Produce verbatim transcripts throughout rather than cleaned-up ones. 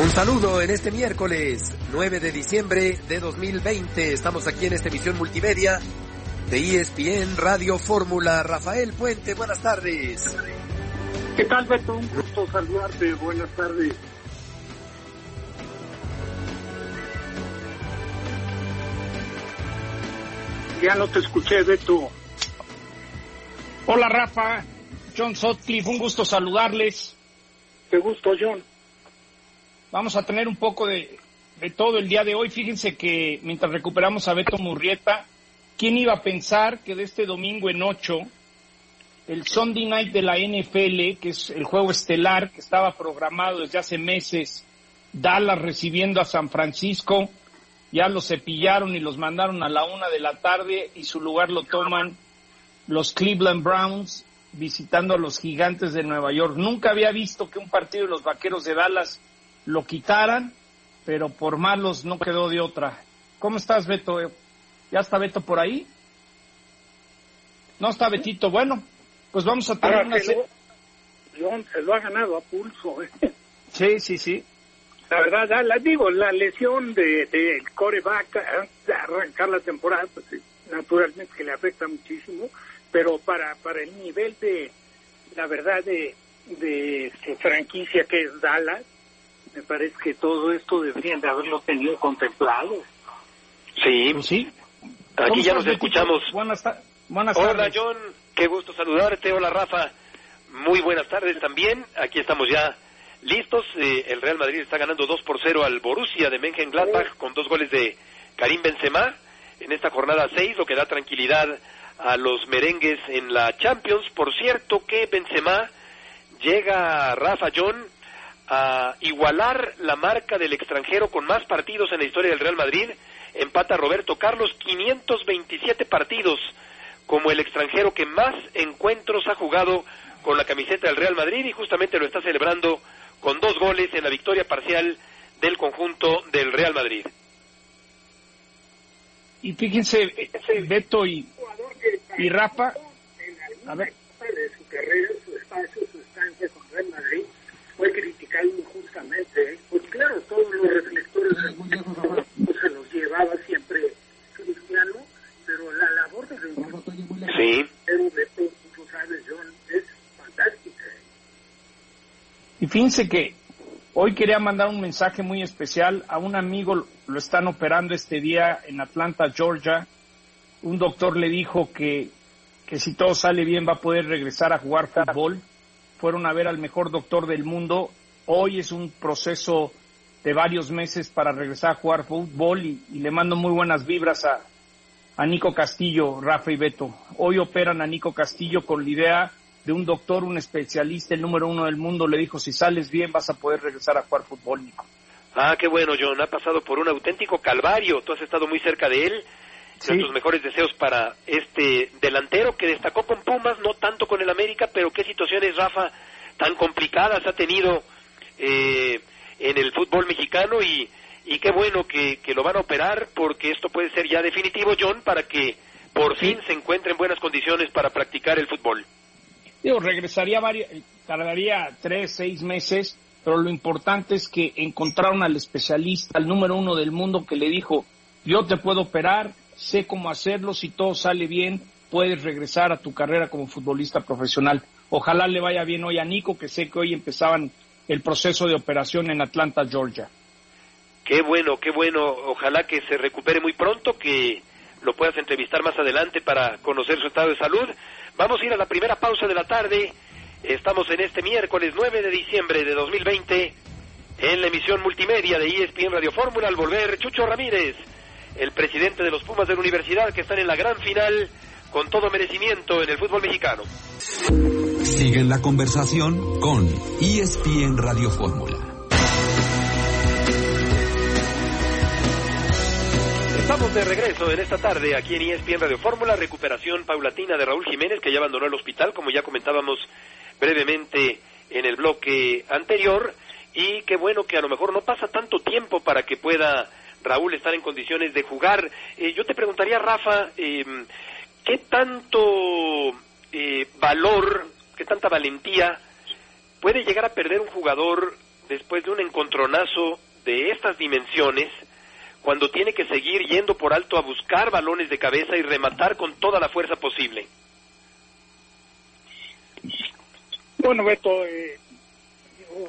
Un saludo en este miércoles nueve de diciembre de dos mil veinte. Estamos aquí en esta emisión multimedia de E S P N Radio Fórmula. Rafael Puente, buenas tardes. ¿Qué tal, Beto? Un gusto saludarte. Buenas tardes. Ya no te escuché, Beto. Hola, Rafa. John Sutcliffe, un gusto saludarles. Qué gusto, John. Vamos a tener un poco de, de todo el día de hoy. Fíjense que mientras recuperamos a Beto Murrieta, ¿quién iba a pensar que de este domingo en ocho, el Sunday Night de la N F L, que es el juego estelar que estaba programado desde hace meses, Dallas recibiendo a San Francisco, ya los cepillaron y los mandaron a la una de la tarde y su lugar lo toman los Cleveland Browns visitando a los Gigantes de Nueva York? Nunca había visto que un partido de los Vaqueros de Dallas lo quitaran, pero por malos no quedó de otra. ¿Cómo estás, Beto? ¿Ya está Beto por ahí? No está Betito. Bueno, pues vamos a tener una... Se lo, John, se lo ha ganado a pulso. ¿eh? Sí, sí, sí. La verdad, ya la digo, la lesión de, de coreback antes de arrancar la temporada, pues naturalmente que le afecta muchísimo, pero para para el nivel de, la verdad, de, de, de franquicia que es Dallas, me parece que todo esto deberían de haberlo tenido contemplado. Sí, pues sí. Aquí ya nos escuchamos. Buenas, ta- buenas Hola, tardes. John, qué gusto saludarte. Hola, Rafa, muy buenas tardes también. Aquí estamos ya listos. Eh, el Real Madrid está ganando dos por cero al Borussia de Mönchengladbach con dos goles de Karim Benzema en esta jornada seis, lo que da tranquilidad a los merengues en la Champions. Por cierto que Benzema llega, Rafa, John, a igualar la marca del extranjero con más partidos en la historia del Real Madrid. Empata Roberto Carlos, quinientos veintisiete partidos como el extranjero que más encuentros ha jugado con la camiseta del Real Madrid, y justamente lo está celebrando con dos goles en la victoria parcial del conjunto del Real Madrid. Y fíjense, Beto y, y Rafa, a ver, de su carrera, su espacio, su estancia con Real Madrid, fue criticado injustamente, ¿eh? Pues claro, todos los reflectores del mundo se los llevaba siempre Cristiano, pero la labor de los sí. de tú sabes, John, es fantástica. y fíjense que hoy quería mandar un mensaje muy especial a un amigo. Lo están operando este día en Atlanta, Georgia. Un doctor le dijo que, que si todo sale bien va a poder regresar a jugar fútbol. Fueron a ver al mejor doctor del mundo. Hoy es un proceso de varios meses para regresar a jugar fútbol, y, y le mando muy buenas vibras a, a Nico Castillo, Rafa y Beto. Hoy operan a Nico Castillo con la idea de un doctor, un especialista, el número uno del mundo. Le dijo, si sales bien vas a poder regresar a jugar fútbol, Nico. Ah, qué bueno, John, ha pasado por un auténtico calvario. Tú has estado muy cerca de él. Sí. Nuestros mejores deseos para este delantero que destacó con Pumas, no tanto con el América, pero qué situaciones, Rafa, tan complicadas ha tenido eh, en el fútbol mexicano, y, y qué bueno que, que lo van a operar, porque esto puede ser ya definitivo, John, para que por Sí. fin se encuentre en buenas condiciones para practicar el fútbol. Digo, regresaría varios, tardaría tres, seis meses, pero lo importante es que encontraron al especialista, al número uno del mundo, que le dijo, yo te puedo operar, sé cómo hacerlo, si todo sale bien, puedes regresar a tu carrera como futbolista profesional. Ojalá le vaya bien hoy a Nico, que sé que hoy empezaban el proceso de operación en Atlanta, Georgia. Qué bueno, qué bueno, ojalá que se recupere muy pronto, que lo puedas entrevistar más adelante para conocer su estado de salud. Vamos a ir a la primera pausa de la tarde. Estamos en este miércoles nueve de diciembre de dos mil veinte en la emisión multimedia de E S P N Radio Fórmula. Al volver, Chucho Ramírez, el presidente de los Pumas de la Universidad, que están en la gran final con todo merecimiento en el fútbol mexicano. Sigue en la conversación con E S P N Radio Fórmula. Estamos de regreso en esta tarde aquí en E S P N Radio Fórmula. Recuperación paulatina de Raúl Jiménez, que ya abandonó el hospital, como ya comentábamos brevemente en el bloque anterior, y qué bueno que a lo mejor no pasa tanto tiempo para que pueda Raúl estar en condiciones de jugar. Eh, yo te preguntaría, Rafa, eh, ¿qué tanto eh, valor, qué tanta valentía puede llegar a perder un jugador después de un encontronazo de estas dimensiones, cuando tiene que seguir yendo por alto a buscar balones de cabeza y rematar con toda la fuerza posible? Bueno, Beto, eh, digo,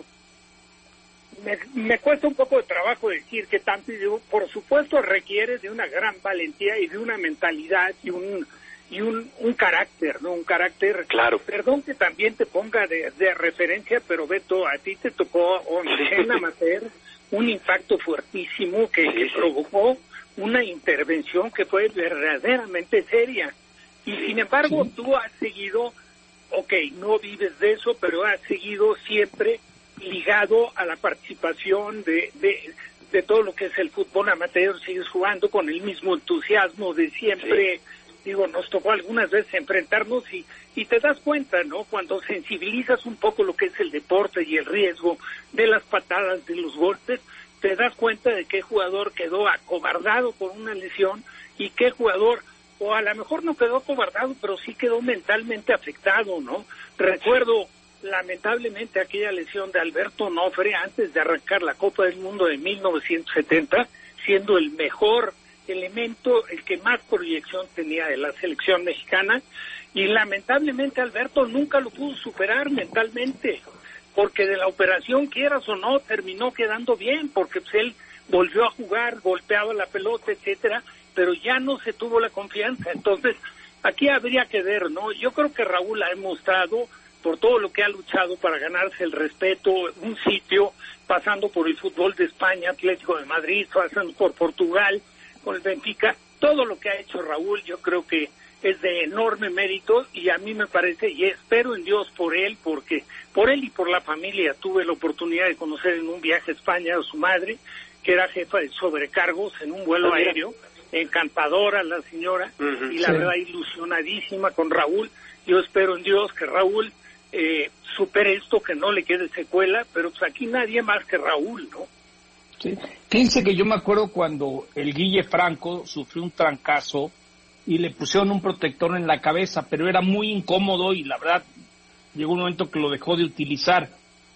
me, me cuesta un poco de trabajo decir que tanto, y digo, por supuesto requiere de una gran valentía y de una mentalidad y un y un, un carácter, ¿no? Un carácter, claro. Perdón que también te ponga de, de referencia, pero Beto, a ti te tocó en amateur un impacto fuertísimo que, sí, que sí. provocó una intervención que fue verdaderamente seria. Y sí, sin embargo, sí. tú has seguido, ok, no vives de eso, pero has seguido siempre ligado a la participación de, de, de todo lo que es el fútbol amateur, sigues jugando con el mismo entusiasmo de siempre. Sí. Digo, nos tocó algunas veces enfrentarnos y, y te das cuenta, ¿no? Cuando sensibilizas un poco lo que es el deporte y el riesgo de las patadas, de los golpes, te das cuenta de qué jugador quedó acobardado por una lesión y qué jugador, o a lo mejor no quedó acobardado, pero sí quedó mentalmente afectado, ¿no? Recuerdo lamentablemente aquella lesión de Alberto Onofre antes de arrancar la Copa del Mundo de mil novecientos setenta, siendo el mejor elemento, el que más proyección tenía de la selección mexicana, y lamentablemente Alberto nunca lo pudo superar mentalmente, porque de la operación, quieras o no, terminó quedando bien, porque pues, él volvió a jugar, golpeaba la pelota, etcétera, pero ya no se tuvo la confianza. Entonces, aquí habría que ver, ¿no? Yo creo que Raúl ha demostrado, por todo lo que ha luchado para ganarse el respeto, un sitio, pasando por el fútbol de España, Atlético de Madrid, pasando por Portugal, con el Benfica, todo lo que ha hecho Raúl, yo creo que es de enorme mérito, y a mí me parece, y espero en Dios por él, porque por él y por la familia tuve la oportunidad de conocer en un viaje a España a su madre, que era jefa de sobrecargos en un vuelo aéreo, encantadora la señora, uh-huh, y la sí. verdad ilusionadísima con Raúl. Yo espero en Dios que Raúl eh, supere esto, que no le quede secuela, pero pues aquí nadie más que Raúl, ¿no? Sí. Fíjense que yo me acuerdo cuando el Guille Franco sufrió un trancazo y le pusieron un protector en la cabeza, pero era muy incómodo y la verdad llegó un momento que lo dejó de utilizar.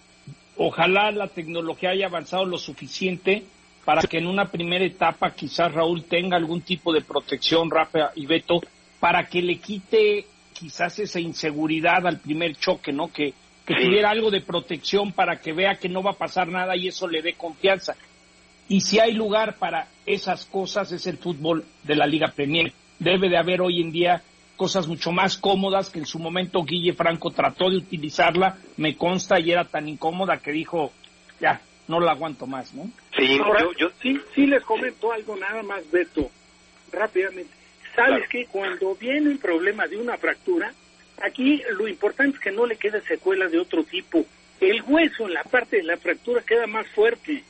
Ojalá la tecnología haya avanzado lo suficiente para que en una primera etapa quizás Raúl tenga algún tipo de protección, Rafa y Beto, para que le quite quizás esa inseguridad al primer choque, ¿no? Que, que sí. tuviera algo de protección para que vea que no va a pasar nada y eso le dé confianza. Y si hay lugar para esas cosas, es el fútbol de la Liga Premier. Debe de haber hoy en día cosas mucho más cómodas, que en su momento Guille Franco trató de utilizarla, me consta, y era tan incómoda que dijo, ya, no la aguanto más, ¿no? Sí, Ahora, yo, yo... sí, sí les comento algo nada más, Beto, rápidamente. ¿Sabes claro. que cuando viene un problema de una fractura, aquí lo importante es que no le quede secuela de otro tipo? El hueso en la parte de la fractura queda más fuerte.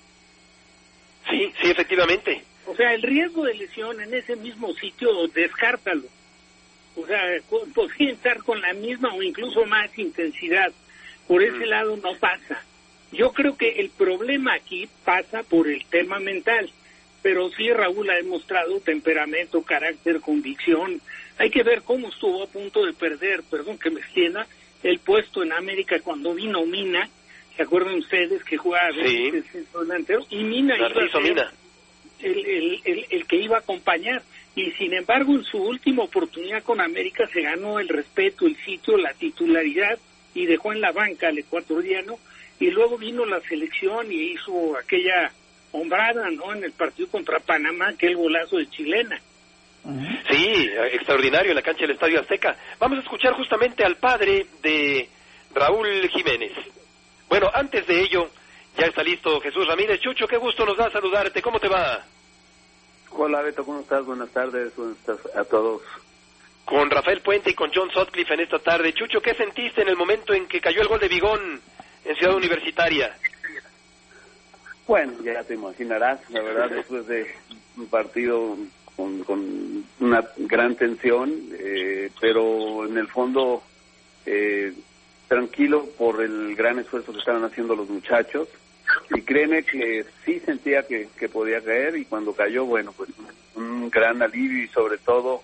Sí, sí, efectivamente. O sea, el riesgo de lesión en ese mismo sitio, descártalo. O sea, podría estar con la misma o incluso más intensidad. Por ese mm. lado no pasa. Yo creo que el problema aquí pasa por el tema mental. Pero sí, Raúl ha demostrado temperamento, carácter, convicción. Hay que ver cómo estuvo a punto de perder, perdón que me extienda, el puesto en América cuando vino Mina. ¿Se acuerdan ustedes que jugaba sí. de centro delantero? Y Mina iba a ser Mina. El, el, el, el que iba a acompañar. Y sin embargo, en su última oportunidad con América se ganó el respeto, el sitio, la titularidad, y dejó en la banca al ecuatoriano. Y luego vino la selección y hizo aquella hombrada, ¿no? En el partido contra Panamá, aquel golazo de chilena. Sí, extraordinario en la cancha del Estadio Azteca. Vamos a escuchar justamente al padre de Raúl Jiménez. Bueno, antes de ello, ya está listo Jesús Ramírez. Chucho, qué gusto nos da saludarte. ¿Cómo te va? Hola, Beto, ¿cómo estás? Buenas tardes, buenas tardes a todos. Con Rafael Puente y con John Sutcliffe en esta tarde. Chucho, ¿qué sentiste en el momento en que cayó el gol de Bigón en Ciudad Universitaria? Bueno, ya te imaginarás, la verdad, después de un partido con, con una gran tensión, eh, pero en el fondo eh, tranquilo por el gran esfuerzo que estaban haciendo los muchachos, y créeme que sí sentía que, que podía caer, y cuando cayó, bueno, pues un, un gran alivio y sobre todo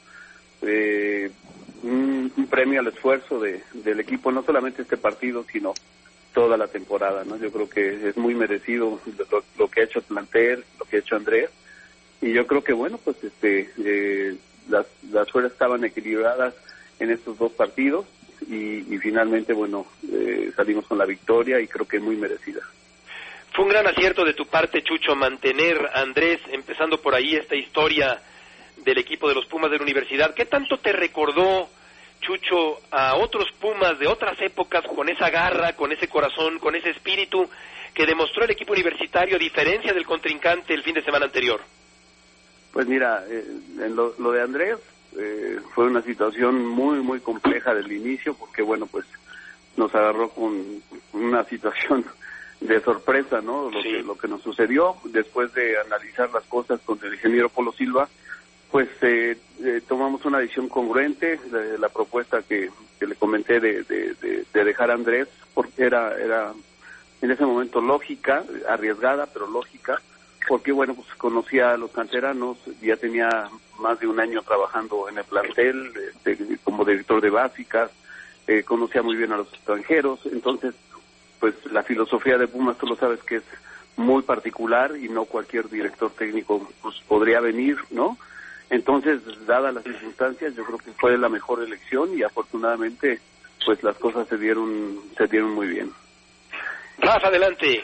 eh, un, un premio al esfuerzo de, del equipo, no solamente este partido, sino toda la temporada, ¿no? Yo creo que es muy merecido lo, lo que ha hecho el plantel, lo que ha hecho Andrés, y yo creo que, bueno, pues este eh, las, las fuerzas estaban equilibradas en estos dos partidos, y, y finalmente, bueno, eh, salimos con la victoria, y creo que muy merecida. Fue un gran acierto de tu parte, Chucho, mantener a Andrés, empezando por ahí esta historia del equipo de los Pumas de la universidad. ¿Qué tanto te recordó, Chucho, a otros Pumas de otras épocas, con esa garra, con ese corazón, con ese espíritu que demostró el equipo universitario, a diferencia del contrincante el fin de semana anterior? Pues mira, eh, en lo, lo de Andrés eh, fue una situación muy, muy compleja del inicio, porque bueno, pues nos agarró con una situación de sorpresa, ¿no? Lo, sí. que, lo que nos sucedió, después de analizar las cosas con el ingeniero Polo Silva, pues eh, eh, tomamos una decisión congruente. La, la propuesta que, que le comenté de, de, de, de dejar a Andrés, porque era, era en ese momento lógica, arriesgada, pero lógica, porque bueno, pues conocía a los canteranos, ya tenía más de un año trabajando en el plantel, este, como director de básicas, eh, conocía muy bien a los extranjeros, entonces pues la filosofía de Pumas, tú lo sabes que es muy particular, y no cualquier director técnico pues podría venir, ¿no? Entonces, dadas las circunstancias, yo creo que fue la mejor elección, y afortunadamente pues las cosas se dieron se dieron muy bien. Rafa, adelante.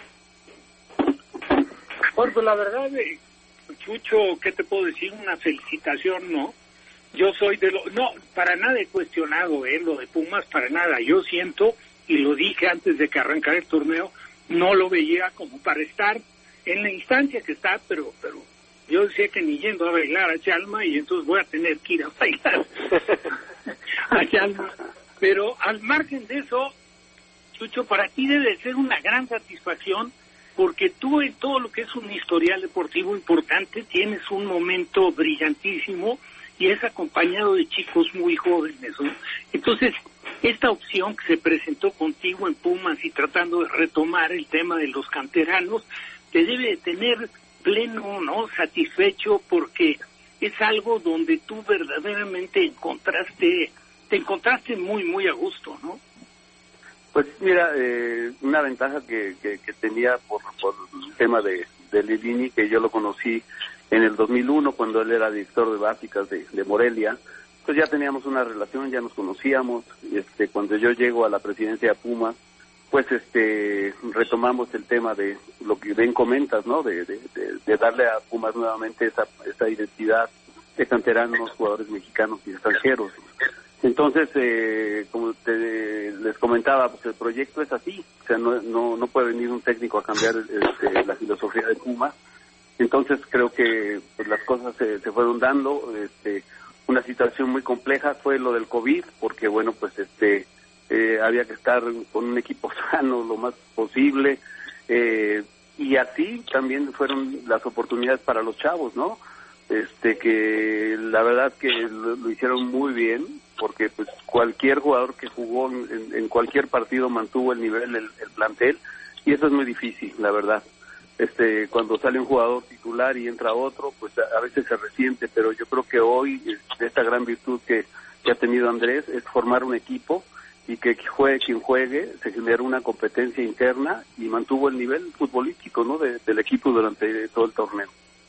Bueno, pues la verdad, eh, Chucho, ¿qué te puedo decir? Una felicitación, ¿no? Yo soy de lo... No, para nada he cuestionado, ¿eh? Lo de Pumas, para nada. Yo siento, y lo dije antes de que arrancara el torneo, no lo veía como para estar en la instancia que está, pero pero yo decía que ni yendo a bailar a Chalma, y entonces voy a tener que ir a bailar a Chalma. Pero al margen de eso, Chucho, para ti debe ser una gran satisfacción, porque tú en todo lo que es un historial deportivo importante tienes un momento brillantísimo, y es acompañado de chicos muy jóvenes, ¿no? Entonces, esta opción que se presentó contigo en Pumas y tratando de retomar el tema de los canteranos, te debe de tener pleno, ¿no?, satisfecho, porque es algo donde tú verdaderamente encontraste, te encontraste muy, muy a gusto, ¿no? Pues mira, eh, una ventaja que, que, que tenía por, por el tema de, de Lilini, que yo lo conocí en el dos mil uno, cuando él era director de básicas de, de Morelia, pues ya teníamos una relación, ya nos conocíamos. Este, cuando yo llego a la presidencia de Pumas, pues este retomamos el tema de lo que bien comentas, ¿no? De, de, de, de darle a Pumas nuevamente esa, esa identidad de canteranos, jugadores mexicanos y extranjeros. Entonces, eh, como te, les comentaba, pues el proyecto es así, o sea, no no, no puede venir un técnico a cambiar este, la filosofía de Pumas. Entonces creo que pues, las cosas se, se fueron dando. Este, una situación muy compleja fue lo del COVID, porque bueno, pues este eh, había que estar con un equipo sano lo más posible, eh, y así también fueron las oportunidades para los chavos, ¿no? Este, que la verdad que lo, lo hicieron muy bien, porque pues cualquier jugador que jugó en, en cualquier partido mantuvo el nivel, el, el plantel, y eso es muy difícil, la verdad. Este, cuando sale un jugador titular y entra otro, pues a, a veces se resiente, pero yo creo que hoy este, esta gran virtud que, que ha tenido Andrés es formar un equipo, y que juegue quien juegue, se generó una competencia interna y mantuvo el nivel futbolístico, ¿no?, de, del equipo durante todo el torneo.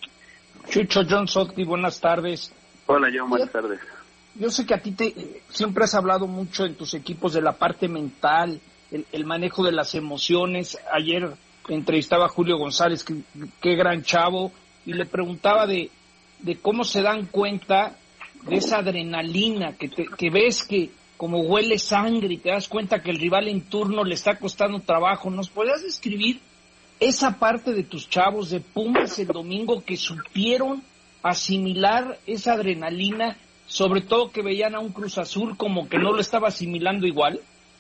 Chucho, John Sotti, buenas tardes. Hola, John, buenas yo, tardes. Yo sé que a ti te siempre has hablado mucho en tus equipos de la parte mental, el, el manejo de las emociones. Ayer entrevistaba a Julio González, que, qué gran chavo, y le preguntaba de, de cómo se dan cuenta de esa adrenalina, que, te, que ves que como huele sangre y te das cuenta que el rival en turno le está costando trabajo. ¿Nos podrías describir esa parte de tus chavos de Pumas el domingo, que supieron asimilar esa adrenalina, sobre todo que veían a un Cruz Azul como que no lo estaba asimilando igual?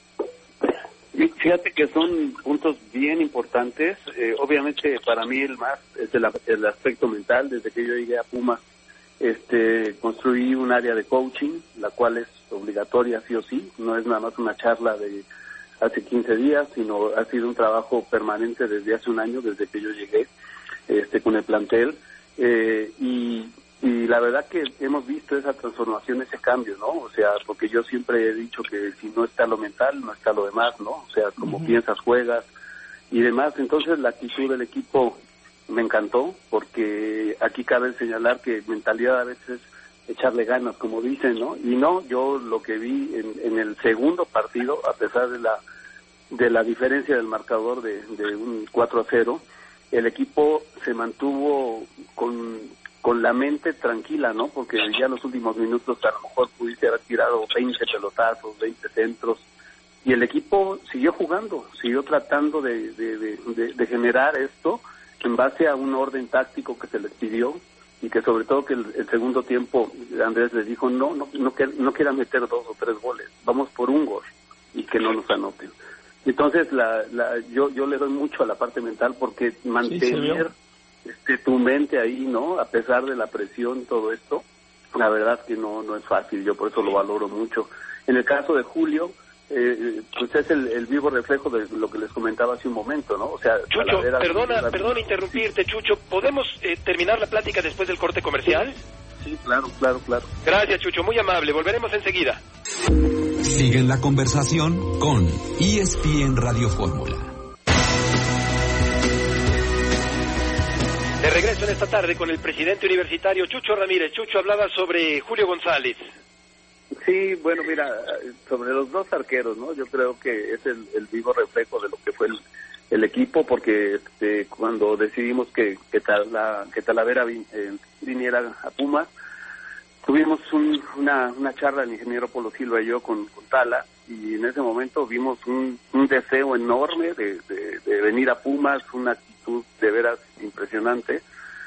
Fíjate que son puntos bien importantes. Eh, obviamente para mí el más es el, el aspecto mental. Desde que yo llegué a Pumas, este, construí un área de coaching, la cual es obligatoria sí o sí, no es nada más una charla de hace quince días, sino ha sido un trabajo permanente desde hace un año, desde que yo llegué este, con el plantel, eh, y, y la verdad que hemos visto esa transformación, ese cambio, ¿no? O sea, porque yo siempre he dicho que si no está lo mental, no está lo demás, ¿no? O sea, como uh-huh. piensas, juegas y demás. Entonces la actitud del equipo me encantó, porque aquí cabe señalar que mentalidad a veces es echarle ganas, como dicen, ¿no? Y no, yo lo que vi en, en el segundo partido, a pesar de la de la diferencia del marcador de, de un cuatro a cero, el equipo se mantuvo con, con la mente tranquila, ¿no? Porque ya en los últimos minutos a lo mejor pudiese haber tirado veinte pelotazos, veinte centros, y el equipo siguió jugando, siguió tratando de, de, de, de, de generar esto en base a un orden táctico que se les pidió, y que sobre todo que el, el segundo tiempo Andrés les dijo, no, no, no, no quieran meter dos o tres goles, vamos por un gol y que no nos anoten. Entonces la, la, yo yo le doy mucho a la parte mental, porque mantener sí, este, tu mente ahí, ¿no? A pesar de la presión, todo esto, la verdad que no no es fácil, yo por eso lo valoro mucho. En el caso de Julio, Eh, pues es el, el vivo reflejo de lo que les comentaba hace un momento, ¿no? O sea, Chucho, Talavera, perdona, la... perdona interrumpirte, Chucho, ¿podemos eh, terminar la plática después del corte comercial? Sí, sí, claro, claro, claro. Gracias, Chucho, muy amable, volveremos enseguida. Siguen la conversación con E S P N Radio Fórmula. De regreso en esta tarde con el presidente universitario Chucho Ramírez. Chucho hablaba sobre Julio González. Sí, bueno, mira, sobre los dos arqueros, ¿no? Yo creo que es el, el vivo reflejo de lo que fue el, el equipo, porque este, cuando decidimos que que, Tala, que Talavera vin, eh, viniera a Pumas, tuvimos un, una, una charla el ingeniero Polo Silva y yo con, con Tala, y en ese momento vimos un, un deseo enorme de, de, de venir a Pumas, una actitud de veras impresionante.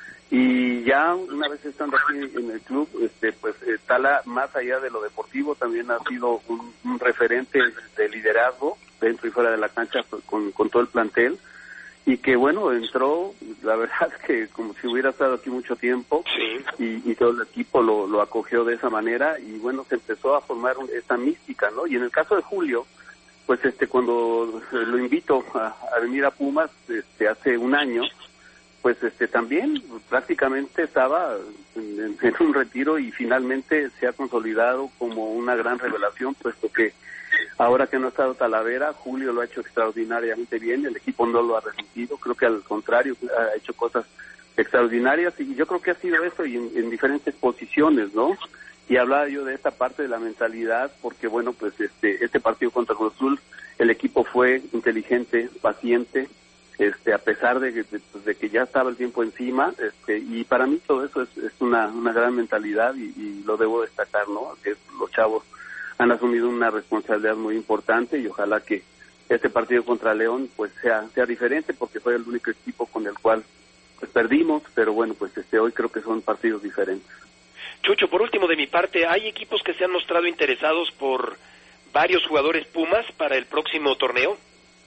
Y ya una vez estando aquí en el club, este, pues eh, Tala, más allá de lo deportivo, también ha sido un, un referente de liderazgo dentro y fuera de la cancha con, con todo el plantel, y que bueno, entró, la verdad es que como si hubiera estado aquí mucho tiempo, sí. y, y todo el equipo lo, lo acogió de esa manera, y bueno, se empezó a formar un, esa mística, ¿no? Y en el caso de Julio, pues este cuando lo invito a, a venir a Pumas, este hace un año, pues este también prácticamente estaba en, en un retiro, y finalmente se ha consolidado como una gran revelación, puesto que ahora que no ha estado Talavera, Julio lo ha hecho extraordinariamente bien, el equipo no lo ha resentido, creo que al contrario, ha hecho cosas extraordinarias, y yo creo que ha sido eso, y en, en diferentes posiciones, ¿no? Y hablaba yo de esta parte de la mentalidad, porque bueno, pues este este partido contra Cruz Azul, el equipo fue inteligente, paciente, este a pesar de que, de, de que ya estaba el tiempo encima, este y para mí todo eso es, es una una gran mentalidad, y, y lo debo destacar, ¿no? Que los chavos han asumido una responsabilidad muy importante, y ojalá que este partido contra León pues sea sea diferente, porque fue el único equipo con el cual pues perdimos, pero bueno, pues este hoy creo que son partidos diferentes. Chucho, por último de mi parte, ¿hay equipos que se han mostrado interesados por varios jugadores Pumas para el próximo torneo?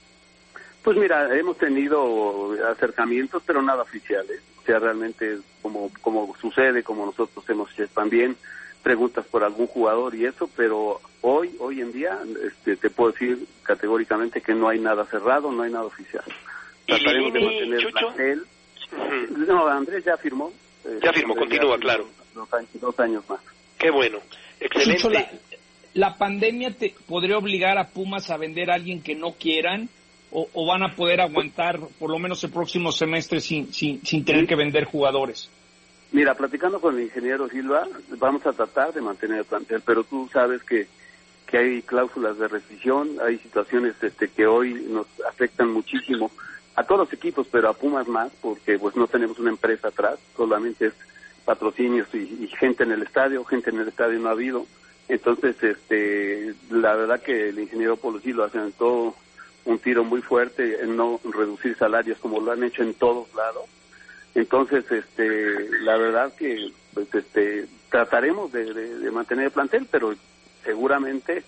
Pues mira, hemos tenido acercamientos, pero nada oficiales. O sea, realmente como como sucede, como nosotros hemos hecho también, preguntas por algún jugador y eso, pero hoy hoy en día este, te puedo decir categóricamente que no hay nada cerrado, no hay nada oficial. Trataremos de mantener el plantel. Uh-huh. No, Andrés ya firmó. Eh, ya firmó, Andrés continúa, ya claro. Dos años, dos años más. Qué bueno, excelente. Chucho, la, ¿la pandemia te podría obligar a Pumas a vender a alguien que no quieran? O, ¿O van a poder aguantar por lo menos el próximo semestre sin sin, sin tener sí. que vender jugadores? Mira, platicando con el ingeniero Silva, vamos a tratar de mantener el plantel, pero tú sabes que, que hay cláusulas de rescisión, hay situaciones este, que hoy nos afectan muchísimo a todos los equipos, pero a Pumas más, porque pues no tenemos una empresa atrás, solamente es patrocinios y, y gente en el estadio, gente en el estadio no ha habido. Entonces, este, la verdad que el ingeniero Polo Silva hace todo un tiro muy fuerte en no reducir salarios como lo han hecho en todos lados. Entonces, este, la verdad que pues, este, trataremos de, de, de mantener el plantel, pero seguramente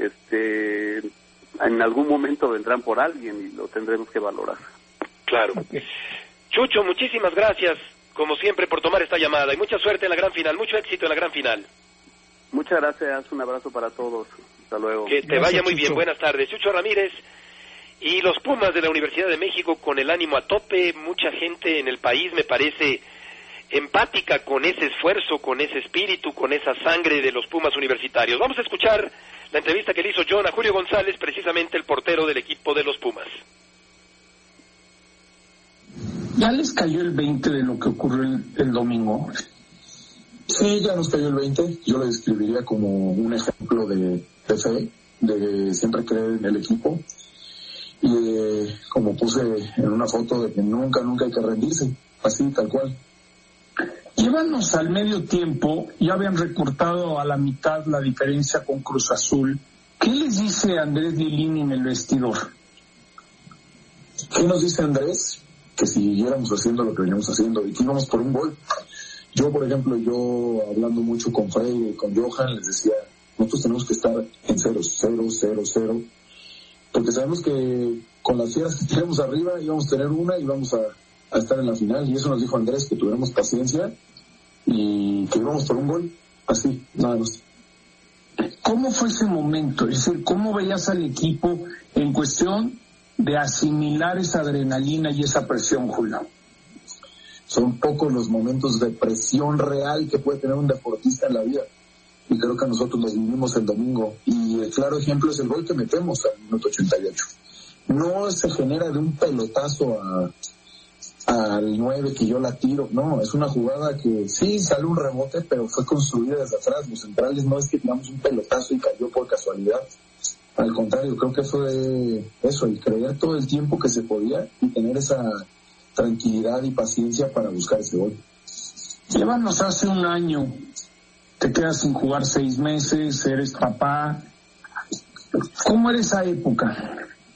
este, en algún momento vendrán por alguien y lo tendremos que valorar. Claro. Chucho, muchísimas gracias, como siempre, por tomar esta llamada y mucha suerte en la gran final, mucho éxito en la gran final. Muchas gracias, un abrazo para todos. Hasta luego. Que te gracias, vaya muy Chucho. bien, buenas tardes. Chucho Ramírez. Y los Pumas de la Universidad de México con el ánimo a tope, mucha gente en el país, me parece, empática con ese esfuerzo, con ese espíritu, con esa sangre de los Pumas universitarios. Vamos a escuchar la entrevista que le hizo John a Julio González, precisamente el portero del equipo de los Pumas. ¿Ya les cayó el veinte de lo que ocurrió el, el domingo? Sí, ya nos cayó el veinte. Yo lo describiría como un ejemplo de, de fe, de siempre creer en el equipo. Y eh, como puse en una foto, de que nunca, nunca hay que rendirse. Así, tal cual. Llévanos al medio tiempo, ya habían recortado a la mitad la diferencia con Cruz Azul. ¿Qué les dice Andrés Lilini en el vestidor? ¿Qué nos dice Andrés? Que siguiéramos haciendo lo que veníamos haciendo y que íbamos por un gol. Yo, por ejemplo, yo hablando mucho con Frey y con Johan, les decía, nosotros tenemos que estar en cero, cero, cero, cero, porque sabemos que con las fieras que tenemos arriba íbamos a tener una y íbamos a, a estar en la final, y eso nos dijo Andrés, que tuviéramos paciencia y que íbamos por un gol, así, nada más. ¿Cómo fue ese momento? Es decir, ¿cómo veías al equipo en cuestión de asimilar esa adrenalina y esa presión, Julio? Son pocos los momentos de presión real que puede tener un deportista en la vida, y creo que nosotros los vivimos el domingo, y el claro ejemplo es el gol que metemos al minuto ochenta y ocho. No se genera de un pelotazo a al nueve que yo la tiro, no, es una jugada que sí sale un rebote, pero fue construida desde atrás. Los centrales no es que tiramos un pelotazo y cayó por casualidad, al contrario, creo que fue eso, el creer todo el tiempo que se podía y tener esa tranquilidad y paciencia para buscar ese gol. Llévanos hace un año, te quedas sin jugar seis meses, eres papá. ¿Cómo era esa época?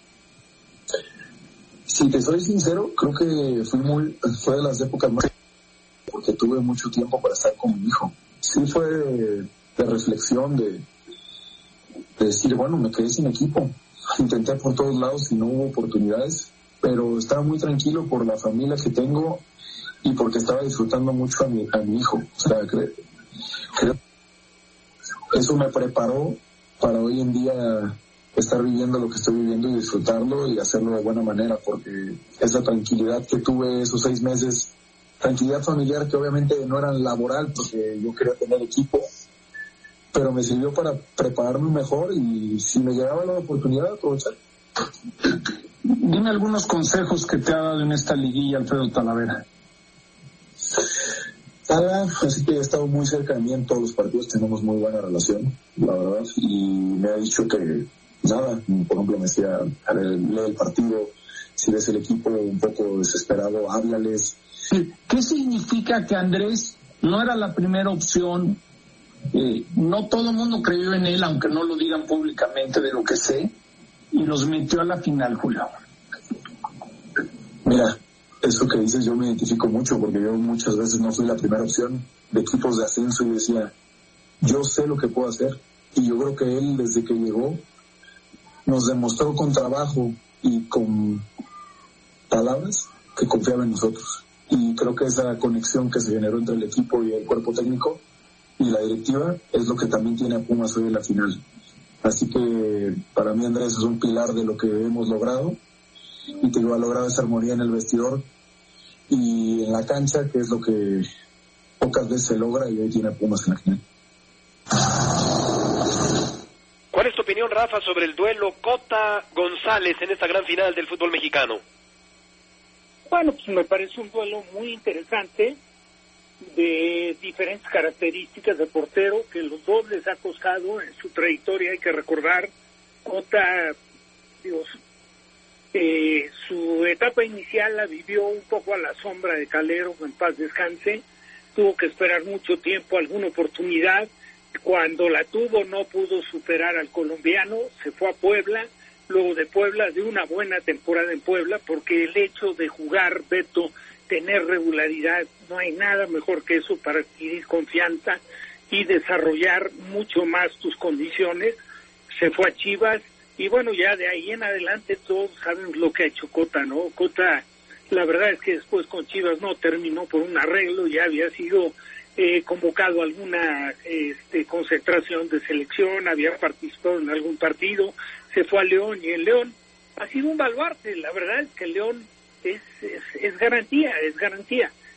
Si te soy sincero, creo que fui muy, fue de las épocas más, porque tuve mucho tiempo para estar con mi hijo. Sí fue de, de reflexión, de, de decir, bueno, me quedé sin equipo. Intenté por todos lados y no hubo oportunidades, pero estaba muy tranquilo por la familia que tengo y porque estaba disfrutando mucho a mi, a mi hijo. O sea, creo, creo eso me preparó para hoy en día estar viviendo lo que estoy viviendo y disfrutarlo y hacerlo de buena manera, porque esa tranquilidad que tuve esos seis meses, tranquilidad familiar que obviamente no era laboral porque yo quería tener equipo, pero me sirvió para prepararme mejor y si me llegaba la oportunidad, aprovechar. Dime algunos consejos que te ha dado en esta liguilla Alfredo Talavera. Nada, así que he estado muy cerca de mí en todos los partidos, tenemos muy buena relación, la verdad, y me ha dicho que nada, por ejemplo me decía, lee el partido, si ves el equipo un poco desesperado, háblales. ¿Qué significa que Andrés no era la primera opción? Eh, no todo el mundo creyó en él, aunque no lo digan públicamente, de lo que sé, y los metió a la final, Julio. Mira, eso que dices yo me identifico mucho, porque yo muchas veces no fui la primera opción de equipos de ascenso y decía, yo sé lo que puedo hacer, y yo creo que él desde que llegó nos demostró con trabajo y con palabras que confiaba en nosotros, y creo que esa conexión que se generó entre el equipo y el cuerpo técnico y la directiva es lo que también tiene a Pumas hoy en la final. Así que para mí Andrés es un pilar de lo que hemos logrado, y que lo ha logrado esa armonía en el vestidor y en la cancha, que es lo que pocas veces se logra, y hoy tiene a Pumas en la final. ¿Cuál es tu opinión, Rafa, sobre el duelo Cota-González en esta gran final del fútbol mexicano? Bueno, pues me parece un duelo muy interesante, de diferentes características de portero, que los dos les ha costado en su trayectoria. Hay que recordar, Cota, Dios, eh, su etapa inicial la vivió un poco a la sombra de Calero, en paz descanse, tuvo que esperar mucho tiempo alguna oportunidad, cuando la tuvo no pudo superar al colombiano, se fue a Puebla, luego de Puebla, de una buena temporada en Puebla, porque el hecho de jugar, Beto, tener regularidad, no hay nada mejor que eso para adquirir confianza y desarrollar mucho más tus condiciones. Se fue a Chivas y bueno, ya de ahí en adelante todos saben lo que ha hecho Cota, ¿no? Cota, la verdad es que después con Chivas no terminó por un arreglo, ya había sido eh, convocado a alguna este, concentración de selección, había participado en algún partido, se fue a León y en León ha sido un baluarte. La verdad es que León Es, es, es garantía, es garantía.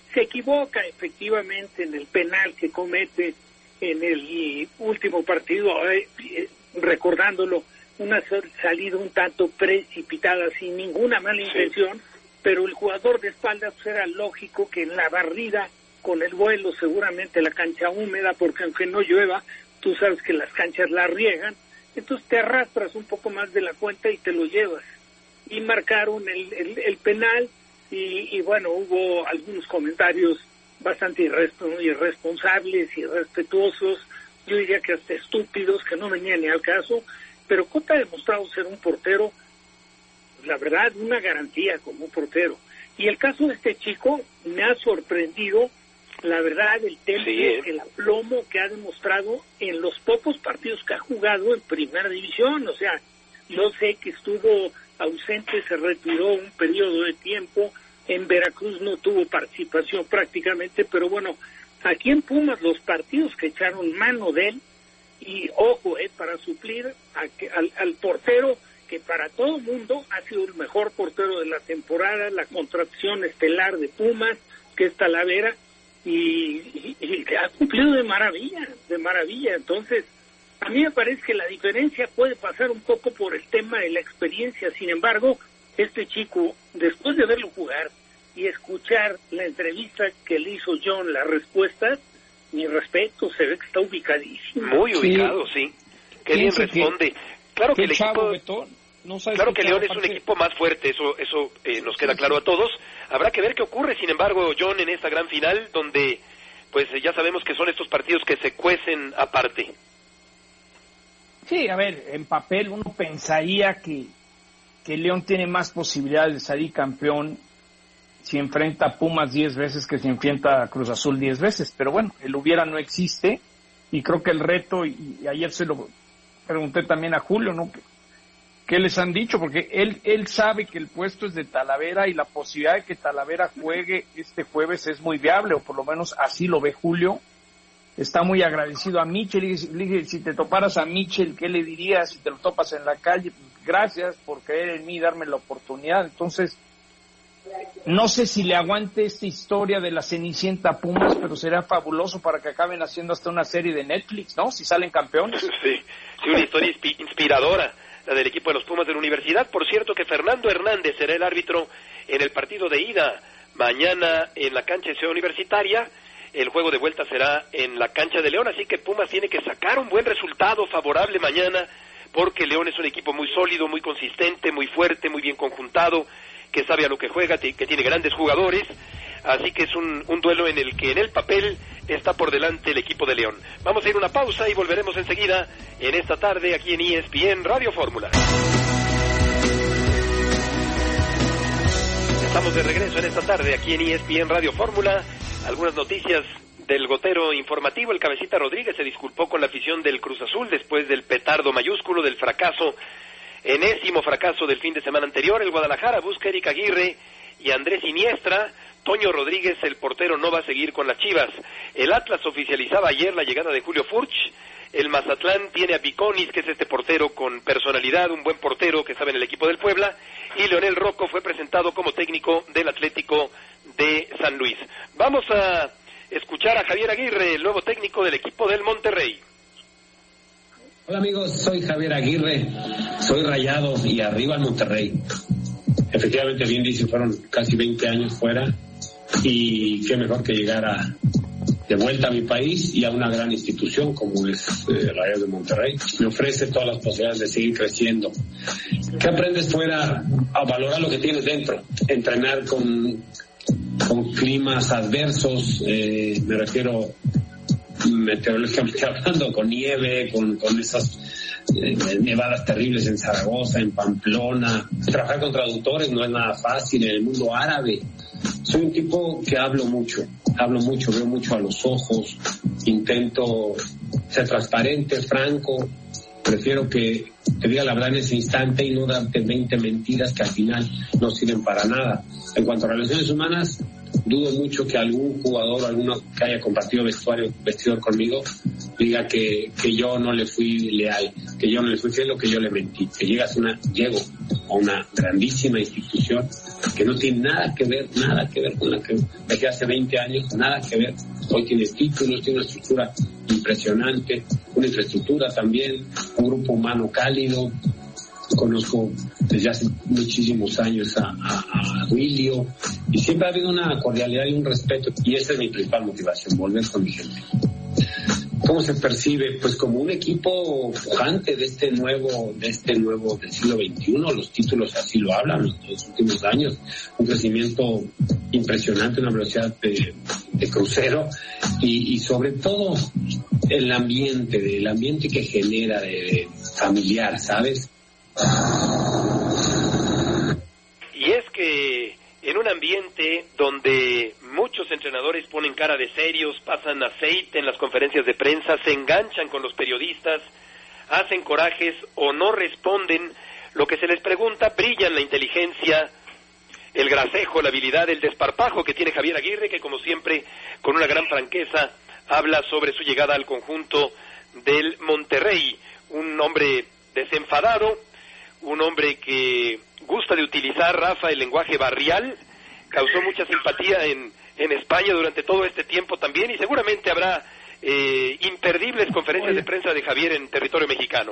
se equivoca efectivamente en el penal que comete en el último partido, eh, eh, recordándolo, una salida un tanto precipitada, sin ninguna mala intención, sí. Pero el jugador de espaldas pues, era lógico que en la barrida, con el vuelo, seguramente la cancha húmeda, porque aunque no llueva, tú sabes que las canchas la riegan, entonces te arrastras un poco más de la cuenta y te lo llevas. Y marcaron el, el, el penal, y, y bueno, hubo algunos comentarios bastante irresponsables, irrespetuosos, yo diría que hasta estúpidos, que no venían ni al caso, pero Cota ha demostrado ser un portero, la verdad, una garantía como portero. Y el caso de este chico me ha sorprendido, la verdad, el tempo, sí, eh. el aplomo que ha demostrado en los pocos partidos que ha jugado en primera división. O sea, yo sé que estuvo ausente, se retiró un periodo de tiempo, en Veracruz no tuvo participación prácticamente, pero bueno, aquí en Pumas los partidos que echaron mano de él, y ojo, eh, para suplir a que, al, al portero que para todo el mundo ha sido el mejor portero de la temporada, la contratación estelar de Pumas, que es Talavera, y, y, y ha cumplido de maravilla, de maravilla. Entonces, a mí me parece que la diferencia puede pasar un poco por el tema de la experiencia. Sin embargo, este chico, después de verlo jugar y escuchar la entrevista que le hizo John, las respuestas, mi respeto, se ve que está ubicadísimo. Muy ubicado, sí. sí. Qué bien responde. Que, claro que el equipo, Betón, no claro que León es un equipo más fuerte, eso eso eh, nos queda claro a todos. Habrá que ver qué ocurre, sin embargo, John, en esta gran final, donde pues ya sabemos que son estos partidos que se cuecen aparte. Sí, a ver, en papel uno pensaría que, que León tiene más posibilidades de salir campeón si enfrenta a Pumas diez veces que si enfrenta a Cruz Azul diez veces, pero bueno, el hubiera no existe, y creo que el reto, y, y ayer se lo pregunté también a Julio, ¿no? ¿Qué, qué les han dicho? Porque él, él sabe que el puesto es de Talavera y la posibilidad de que Talavera juegue este jueves es muy viable, o por lo menos así lo ve Julio. Está muy agradecido a Michel, y le dije, si te toparas a Michel, ¿qué le dirías si te lo topas en la calle? Gracias por creer en mí y darme la oportunidad. Entonces, no sé si le aguante esta historia de la Cenicienta Pumas, pero será fabuloso para que acaben haciendo hasta una serie de Netflix, ¿no? Si salen campeones. Sí, sí, una historia inspiradora, la del equipo de los Pumas de la Universidad. Por cierto que Fernando Hernández será el árbitro en el partido de ida mañana en la cancha de Ciudad Universitaria. El juego de vuelta será en la cancha de León, así que Pumas tiene que sacar un buen resultado favorable mañana, porque León es un equipo muy sólido, muy consistente, muy fuerte, muy bien conjuntado, que sabe a lo que juega, que tiene grandes jugadores, así que es un, un duelo en el que en el papel está por delante el equipo de León. Vamos a ir a una pausa y volveremos enseguida en esta tarde aquí en E S P N Radio Fórmula. Estamos de regreso en esta tarde aquí en E S P N Radio Fórmula. Algunas noticias del gotero informativo. El Cabecita Rodríguez se disculpó con la afición del Cruz Azul después del petardo mayúsculo del fracaso, enésimo fracaso del fin de semana anterior. El Guadalajara busca a Eric Aguirre y Andrés Iniestra. Toño Rodríguez, el portero, no va a seguir con las Chivas. El Atlas oficializaba ayer la llegada de Julio Furch. El Mazatlán tiene a Piconis, que es este portero con personalidad, un buen portero que sabe en el equipo del Puebla. Y Leonel Rocco fue presentado como técnico del Atlético de San Luis. Vamos a escuchar a Javier Aguirre, el nuevo técnico del equipo del Monterrey. Hola amigos, soy Javier Aguirre, soy Rayado y arriba el Monterrey. Efectivamente, bien dice, fueron casi veinte años fuera y qué mejor que llegar a, de vuelta a mi país y a una gran institución como es eh, Rayado de Monterrey. Me ofrece todas las posibilidades de seguir creciendo. ¿Qué aprendes fuera? A valorar lo que tienes dentro, entrenar con, con climas adversos, eh, me refiero meteorológicamente hablando, con nieve, con, con esas eh, nevadas terribles en Zaragoza, en Pamplona. Trabajar con traductores no es nada fácil en el mundo árabe. Soy un tipo que hablo mucho, hablo mucho, veo mucho a los ojos, intento ser transparente, franco, prefiero que te diga la verdad en ese instante y no darte veinte mentiras que al final no sirven para nada. En cuanto a relaciones humanas, dudo mucho que algún jugador, alguno que haya compartido vestuario, vestidor conmigo, diga que, que yo no le fui leal, que yo no le fui fiel o que yo le mentí. Que llegas a una, llego a una grandísima institución que no tiene nada que ver, nada que ver con la que dejé hace veinte años, nada que ver. Hoy tiene títulos, tiene una estructura impresionante, una infraestructura también, un grupo humano cálido. Conozco desde hace muchísimos años a, a, a Duilio, y siempre ha habido una cordialidad y un respeto, y esa es mi principal motivación, volver con mi gente. ¿Cómo se percibe? Pues como un equipo pujante de este nuevo, de este nuevo del siglo veintiuno, los títulos así lo hablan en los últimos años, un crecimiento impresionante, una velocidad de, de crucero, y, y sobre todo el ambiente, el ambiente que genera de, de familiar, ¿sabes? Y es que en un ambiente donde muchos entrenadores ponen cara de serios, pasan aceite en las conferencias de prensa, se enganchan con los periodistas, hacen corajes o no responden lo que se les pregunta, brillan la inteligencia, el gracejo, la habilidad, el desparpajo que tiene Javier Aguirre, que como siempre, con una gran franqueza, habla sobre su llegada al conjunto del Monterrey. Un hombre desenfadado, un hombre que gusta de utilizar, Rafa, el lenguaje barrial, causó mucha simpatía en, en España durante todo este tiempo también, y seguramente habrá eh, imperdibles conferencias de prensa de Javier en territorio mexicano.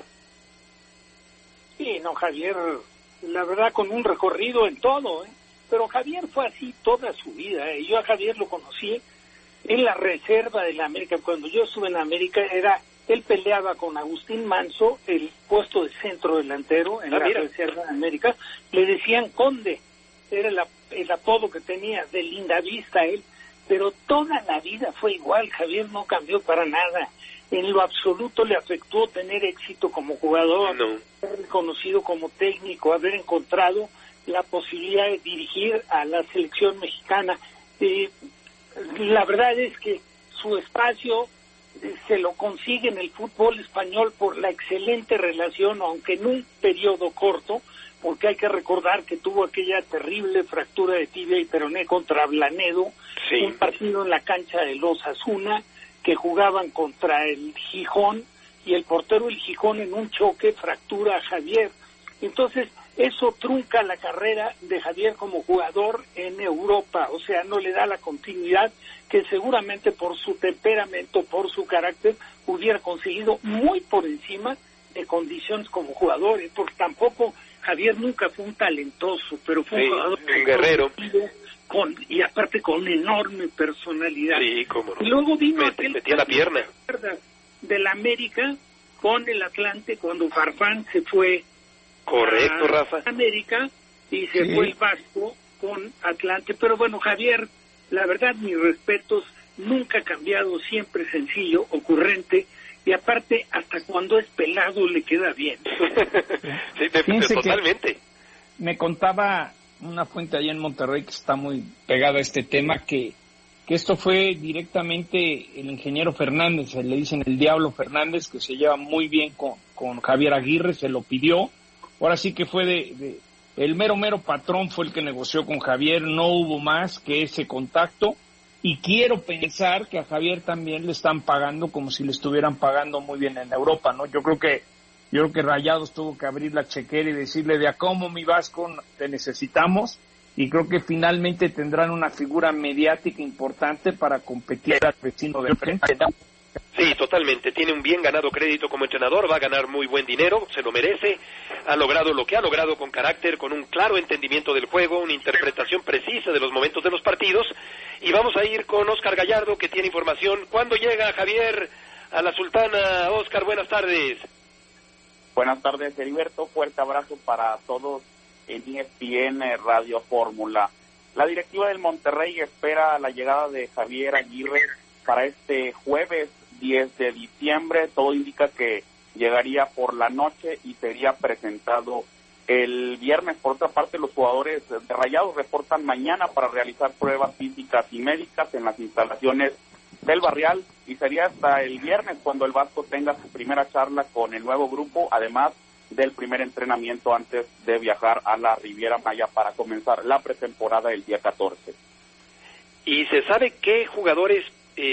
Sí, no, Javier, la verdad, con un recorrido en todo, ¿eh? Pero Javier fue así toda su vida, ¿eh? Yo a Javier lo conocí en la reserva de la América. Cuando yo estuve en América, era él peleaba con Agustín Manso el puesto de centro delantero en ah, la mira. reserva de América. Le decían Conde, era el, el apodo que tenía, de linda vista él, pero toda la vida fue igual. Javier no cambió para nada. En lo absoluto le afectó tener éxito como jugador, no. ser reconocido como técnico, haber encontrado la posibilidad de dirigir a la selección mexicana. Eh, la verdad es que su espacio eh, se lo consigue en el fútbol español por la excelente relación, aunque en un periodo corto, porque hay que recordar que tuvo aquella terrible fractura de tibia y peroné contra Blanedo, sí. un partido en la cancha de los Osasuna, que jugaban contra el Gijón, y el portero del Gijón en un choque fractura a Javier. Entonces, eso trunca la carrera de Javier como jugador en Europa, o sea, no le da la continuidad que seguramente por su temperamento, por su carácter, hubiera conseguido muy por encima de condiciones como jugador, porque tampoco Javier nunca fue un talentoso, pero fue sí, un jugador un guerrero. Con, y aparte con enorme personalidad. Sí, cómo no. Y luego vino Met, aquel metía la pierna del América con el Atlante cuando Farfán se fue correcto a Rafa América y se sí. fue el Vasco con Atlante. Pero bueno, Javier, la verdad, mis respetos, nunca ha cambiado, siempre sencillo, ocurrente, y aparte hasta cuando es pelado le queda bien. sí, te, te, totalmente. Me contaba una fuente allá en Monterrey que está muy pegada a este tema, que, que esto fue directamente el ingeniero Fernández, le dicen el Diablo Fernández, que se lleva muy bien con, con Javier Aguirre, se lo pidió. Ahora sí que fue de, de el mero mero patrón fue el que negoció con Javier, no hubo más que ese contacto, y quiero pensar que a Javier también le están pagando como si le estuvieran pagando muy bien en Europa, ¿no? Yo creo que Yo creo que Rayados tuvo que abrir la chequera y decirle de a cómo mi Vasco te necesitamos, y creo que finalmente tendrán una figura mediática importante para competir al vecino de frente, ¿no? Sí, totalmente. Tiene un bien ganado crédito como entrenador, va a ganar muy buen dinero, se lo merece. Ha logrado lo que ha logrado con carácter, con un claro entendimiento del juego, una interpretación precisa de los momentos de los partidos. Y vamos a ir con Óscar Gallardo, que tiene información. ¿Cuándo llega Javier a la Sultana? Óscar, buenas tardes. Buenas tardes, Heriberto. Fuerte abrazo para todos en E S P N Radio Fórmula. La directiva del Monterrey espera la llegada de Javier Aguirre para este jueves diez de diciembre. Todo indica que llegaría por la noche y sería presentado el viernes. Por otra parte, los jugadores de Rayados reportan mañana para realizar pruebas físicas y médicas en las instalaciones del Barrial, y sería hasta el viernes cuando el Vasco tenga su primera charla con el nuevo grupo, además del primer entrenamiento antes de viajar a la Riviera Maya para comenzar la pretemporada el día catorce. ¿Y se sabe qué jugadores eh,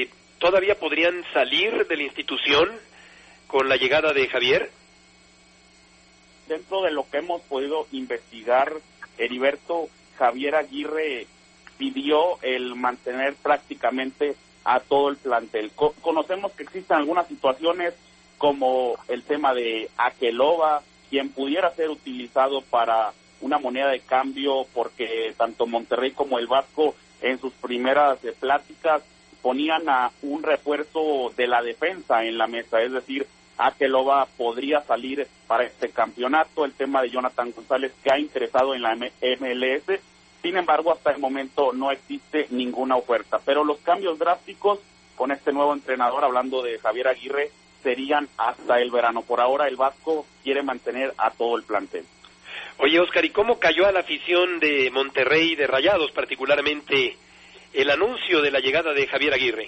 ¿todavía podrían salir de la institución con la llegada de Javier? Dentro de lo que hemos podido investigar, Heriberto, Javier Aguirre pidió el mantener prácticamente a todo el plantel. Co- conocemos que existen algunas situaciones como el tema de Akeloba, quien pudiera ser utilizado para una moneda de cambio, porque tanto Monterrey como el Vasco en sus primeras eh, pláticas ponían a un refuerzo de la defensa en la mesa, es decir, Akeloba podría salir para este campeonato, el tema de Jonathan González que ha interesado en la M L S, sin embargo hasta el momento no existe ninguna oferta, pero los cambios drásticos con este nuevo entrenador, hablando de Javier Aguirre, serían hasta el verano. Por ahora el Vasco quiere mantener a todo el plantel. Oye, Oscar, ¿y cómo cayó a la afición de Monterrey y de Rayados particularmente el anuncio de la llegada de Javier Aguirre?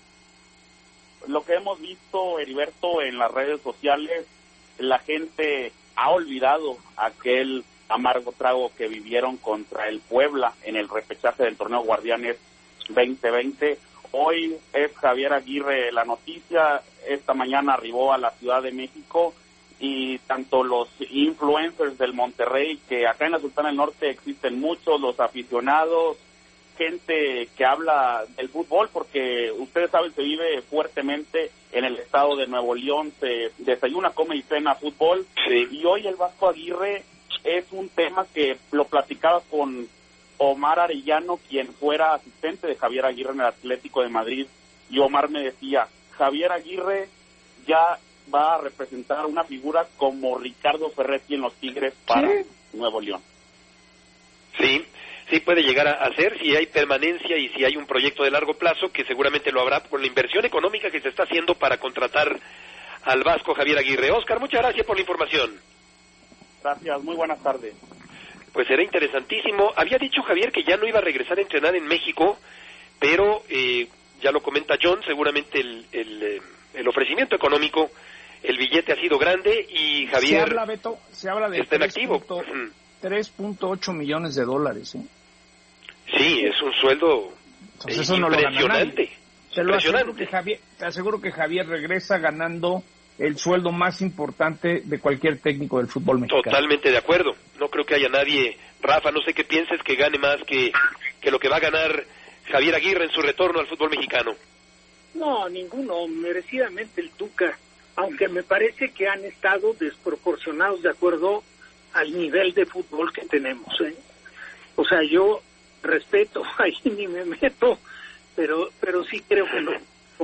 Lo que hemos visto, Heriberto, en las redes sociales, la gente ha olvidado aquel amargo trago que vivieron contra el Puebla en el repechaje del torneo Guardianes veinte veinte. Hoy es Javier Aguirre la noticia. Esta mañana arribó a la Ciudad de México y tanto los influencers del Monterrey, que acá en la Sultana del Norte existen muchos, los aficionados, gente que habla del fútbol, porque ustedes saben, se vive fuertemente en el estado de Nuevo León, se desayuna, come y cena fútbol, sí. Y hoy el Vasco Aguirre es un tema que lo platicaba con Omar Arellano, quien fuera asistente de Javier Aguirre en el Atlético de Madrid, y Omar me decía, Javier Aguirre ya va a representar una figura como Ricardo Ferretti en los Tigres para ¿Sí? Nuevo León. Sí, sí puede llegar a ser, si hay permanencia y si hay un proyecto de largo plazo, que seguramente lo habrá por la inversión económica que se está haciendo para contratar al Vasco Javier Aguirre. Oscar, muchas gracias por la información. Gracias, muy buenas tardes. Pues será interesantísimo. Había dicho Javier que ya no iba a regresar a entrenar en México, pero eh, ya lo comenta John, seguramente el, el, el ofrecimiento económico, el billete ha sido grande y Javier se habla, Beto, se habla de está en activo. tres punto ocho millones de dólares. ¿eh? Sí, es un sueldo Entonces, eso impresionante. No lo gana nadie. Te lo impresionante. aseguro que Javier, te aseguro que Javier regresa ganando el sueldo más importante de cualquier técnico del fútbol mexicano. Totalmente de acuerdo. No creo que haya nadie, Rafa, no sé qué pienses, que gane más que, que lo que va a ganar Javier Aguirre en su retorno al fútbol mexicano. No, ninguno, merecidamente el Tuca, aunque me parece que han estado desproporcionados de acuerdo al nivel de fútbol que tenemos, ¿eh? O sea, yo respeto, ahí ni me meto, pero pero sí creo que no.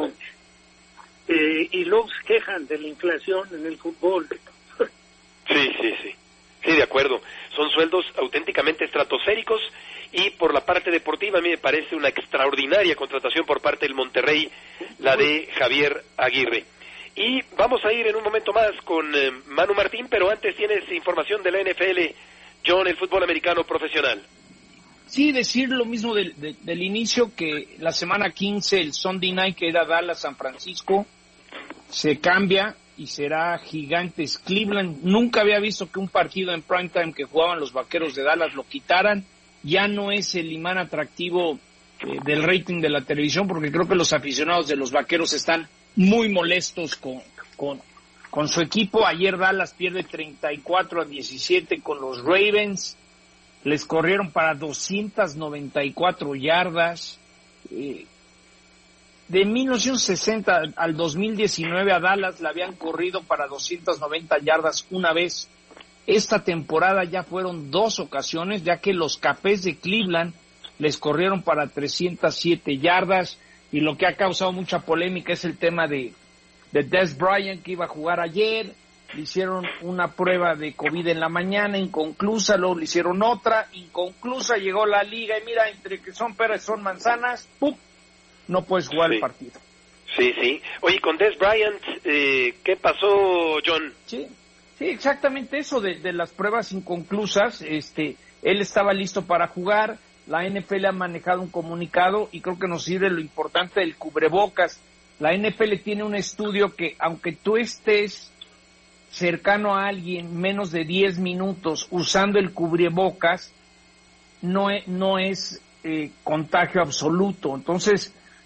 Eh, y luego se quejan de la inflación en el fútbol. Sí, sí, sí. Sí, de acuerdo. Son sueldos auténticamente estratosféricos y por la parte deportiva a mí me parece una extraordinaria contratación por parte del Monterrey, la de Javier Aguirre. Y vamos a ir en un momento más con eh, Manu Martín, pero antes tienes información de la N F L, John, el fútbol americano profesional. Sí, decir lo mismo del, del, del inicio, que la semana quince, el Sunday Night, que era Dallas-San Francisco, se cambia y será Gigantes Cleveland. Nunca había visto que un partido en primetime que jugaban los Vaqueros de Dallas lo quitaran. Ya no es el imán atractivo eh, del rating de la televisión, porque creo que los aficionados de los Vaqueros están muy molestos con, con, con su equipo. Ayer Dallas pierde treinta y cuatro a diecisiete con los Ravens. Les corrieron para doscientas noventa y cuatro yardas. Eh, de mil novecientos sesenta al dos mil diecinueve a Dallas le habían corrido para doscientas noventa yardas una vez. Esta temporada ya fueron dos ocasiones, ya que los Cafés de Cleveland les corrieron para trescientas siete yardas. Y lo que ha causado mucha polémica es el tema de, de Dez Bryant, que iba a jugar ayer. Le hicieron una prueba de COVID en la mañana, inconclusa, luego le hicieron otra, inconclusa, llegó la liga y mira, entre que son peras son manzanas, ¡pum!, no puedes jugar sí. el partido. Sí, sí. Oye, con Dez Bryant, eh, ¿qué pasó, John? Sí, sí, exactamente eso de, de las pruebas inconclusas. Este, él estaba listo para jugar, la N F L ha manejado un comunicado y creo que nos sirve lo importante del cubrebocas. La N F L tiene un estudio que, aunque tú estés cercano a alguien menos de diez minutos usando el cubrebocas, no es, no es eh, contagio absoluto. Entonces,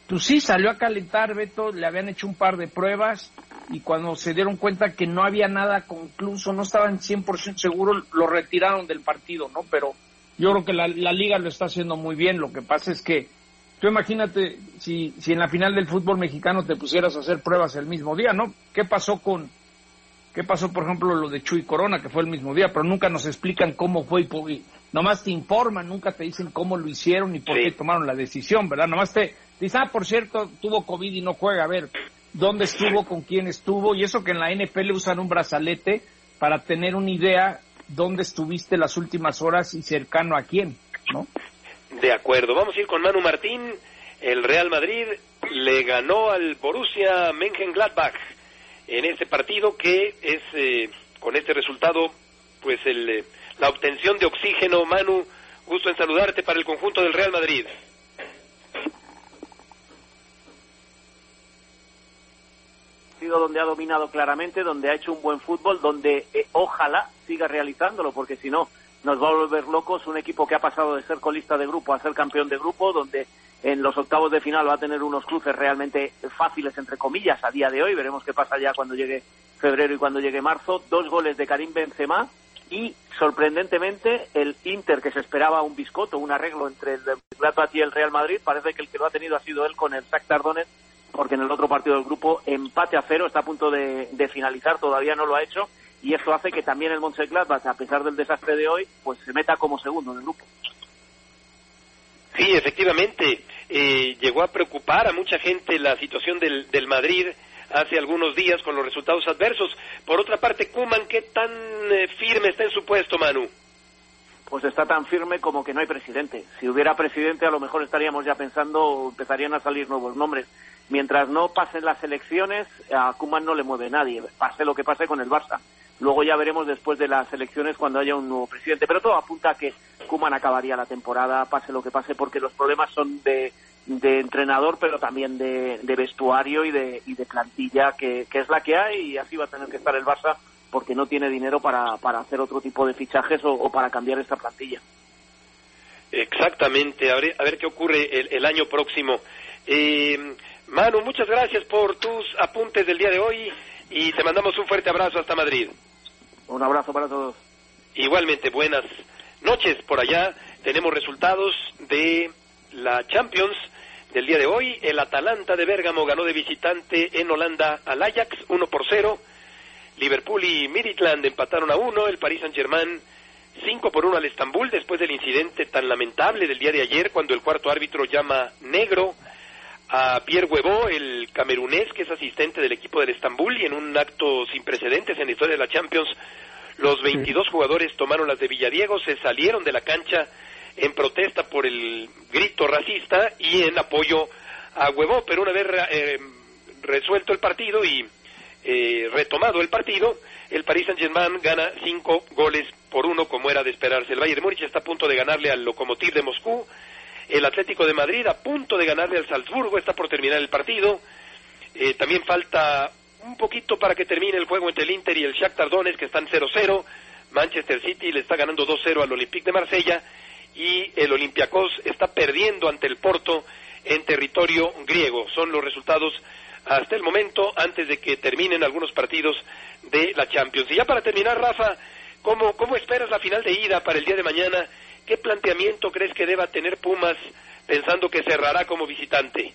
pues sí, salió a calentar, Beto, le habían hecho un par de pruebas y cuando se dieron cuenta que no había nada concluso, no estaban cien por ciento seguros, lo retiraron del partido, ¿no? Pero yo creo que la, la liga lo está haciendo muy bien. Lo que pasa es que tú imagínate si, si en la final del fútbol mexicano te pusieras a hacer pruebas el mismo día, ¿no? ¿Qué pasó con, qué pasó, por ejemplo, lo de Chuy Corona, que fue el mismo día, pero nunca nos explican cómo fue y, y nomás te informan, nunca te dicen cómo lo hicieron y por sí. qué tomaron la decisión, ¿verdad? Nomás te dicen, ah, por cierto, tuvo COVID y no juega. A ver, ¿dónde estuvo? ¿Con quién estuvo? Y eso que en la N F L usan un brazalete para tener una idea dónde estuviste las últimas horas y cercano a quién, ¿no? De acuerdo, vamos a ir con Manu Martín. El Real Madrid le ganó al Borussia Mönchengladbach en este partido que es, eh, con este resultado, pues el, eh, la obtención de oxígeno. Manu, gusto en saludarte para el conjunto del Real Madrid. Donde ha dominado claramente, donde ha hecho un buen fútbol, donde eh, ojalá siga realizándolo, porque si no nos va a volver locos. Un equipo que ha pasado de ser colista de grupo a ser campeón de grupo, donde en los octavos de final va a tener unos cruces realmente fáciles, entre comillas, a día de hoy. Veremos qué pasa ya cuando llegue febrero y cuando llegue marzo. Dos goles de Karim Benzema y, sorprendentemente, el Inter, que se esperaba un biscotto, un arreglo entre el Gladbach y el Real Madrid, parece que el que lo ha tenido ha sido él con el Shakhtar Donetsk, porque en el otro partido del grupo empate a cero, está a punto de, de finalizar, todavía no lo ha hecho, y esto hace que también el Mönchengladbach, a pesar del desastre de hoy, pues se meta como segundo en el grupo. Sí, efectivamente, eh, llegó a preocupar a mucha gente la situación del, del Madrid hace algunos días con los resultados adversos. Por otra parte, Koeman, ¿qué tan eh, firme está en su puesto, Manu? Pues está tan firme como que no hay presidente. Si hubiera presidente, a lo mejor estaríamos ya pensando, empezarían a salir nuevos nombres. Mientras no pasen las elecciones, a Koeman no le mueve nadie, pase lo que pase con el Barça. Luego ya veremos después de las elecciones cuando haya un nuevo presidente, pero todo apunta a que Koeman acabaría la temporada, pase lo que pase, porque los problemas son de, de entrenador, pero también de, de vestuario y de, y de plantilla, que, que es la que hay, y así va a tener que estar el Barça, porque no tiene dinero para, para hacer otro tipo de fichajes o, o para cambiar esta plantilla. Exactamente, a ver, a ver qué ocurre el, el año próximo. Eh, Manu, muchas gracias por tus apuntes del día de hoy y te mandamos un fuerte abrazo hasta Madrid. Un abrazo para todos. Igualmente, buenas noches por allá. Tenemos resultados de la Champions del día de hoy. El Atalanta de Bérgamo ganó de visitante en Holanda al Ajax uno por cero. Liverpool y Midtjylland empataron a uno. El Paris Saint-Germain cinco por uno al Estambul, después del incidente tan lamentable del día de ayer, cuando el cuarto árbitro llama negro a Pierre Huevo, el camerunés que es asistente del equipo del Estambul, y en un acto sin precedentes en la historia de la Champions, los veintidós jugadores tomaron las de Villadiego, se salieron de la cancha en protesta por el grito racista y en apoyo a Huevo. Pero una vez eh, resuelto el partido y eh, retomado el partido, el Paris Saint-Germain gana cinco goles por uno, como era de esperarse. El Bayern de Múnich está a punto de ganarle al Lokomotiv de Moscú. El Atlético de Madrid a punto de ganarle al Salzburgo, está por terminar el partido. Eh, también falta un poquito para que termine el juego entre el Inter y el Shakhtar Donetsk, que están cero cero. Manchester City le está ganando dos cero al Olympique de Marsella y el Olympiacos está perdiendo ante el Porto en territorio griego. Son los resultados hasta el momento, antes de que terminen algunos partidos de la Champions. Y ya para terminar, Rafa, ¿cómo, cómo esperas la final de ida para el día de mañana? ¿Qué planteamiento crees que deba tener Pumas pensando que cerrará como visitante?